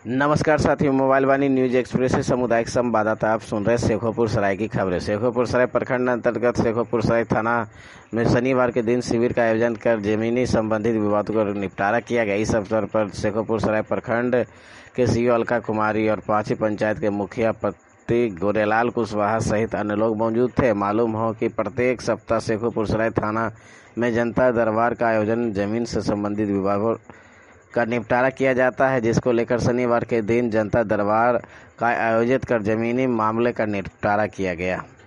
नमस्कार साथियों, मोबाइल वाणी news express से सामुदायिक संवाददाता आप सुन रहे शेखोपुर सराय की खबरें। शेखोपुर सराय प्रखंड अंतर्गत शेखोपुर सराय थाना में शनिवार के दिन शिविर का आयोजन कर जमीनी संबंधित विवादों का निपटारा किया गया। इस अवसर पर शेखोपुर सराय प्रखंड के सीईओ अलका कुमारी और पांची पंचायत के मुखिया पति गोरेलाल कुशवाहा सहित अन्य लोग मौजूद थे। मालूम हो कि प्रत्येक सप्ताह शेखोपुर सराय थाना में जनता दरबार का आयोजन जमीन से संबंधित विवादों का निपटारा किया जाता है, जिसको लेकर शनिवार के दिन जनता दरबार का आयोजित कर जमीनी मामले का निपटारा किया गया।